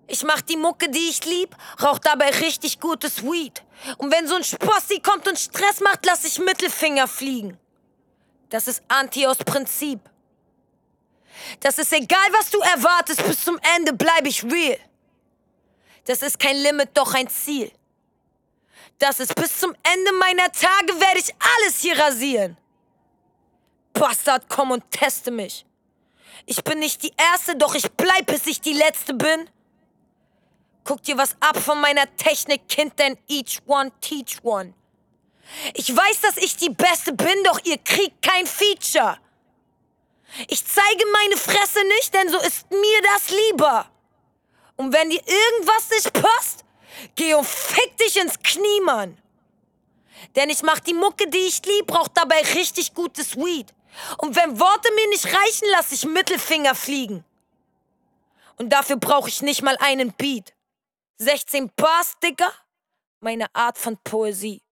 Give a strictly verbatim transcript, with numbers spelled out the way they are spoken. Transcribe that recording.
Ich mach die Mucke, die ich lieb, rauch dabei richtig gutes Weed. Und wenn so ein Spossi kommt und Stress macht, lass ich Mittelfinger fliegen. Das ist Anti aus Prinzip. Das ist egal, was du erwartest, bis zum Ende bleib ich real. Das ist kein Limit, doch ein Ziel. Das ist bis zum Ende meiner Tage werde ich alles hier rasieren. Bastard, komm und teste mich. Ich bin nicht die Erste, doch ich bleib, bis ich die Letzte bin. Guck dir was ab von meiner Technik, Kind, denn each one teach one. Ich weiß, dass ich die Beste bin, doch ihr kriegt kein Feature. Ich zeige meine Fresse nicht, denn so ist mir das lieber. Und wenn dir irgendwas nicht passt, geh und fick dich ins Knie, Mann. Denn ich mach die Mucke, die ich lieb, brauch dabei richtig gutes Weed. Und wenn Worte mir nicht reichen, lass ich Mittelfinger fliegen. Und dafür brauch ich nicht mal einen Beat. sechzehn Bars, Digga, meine Art von Poesie.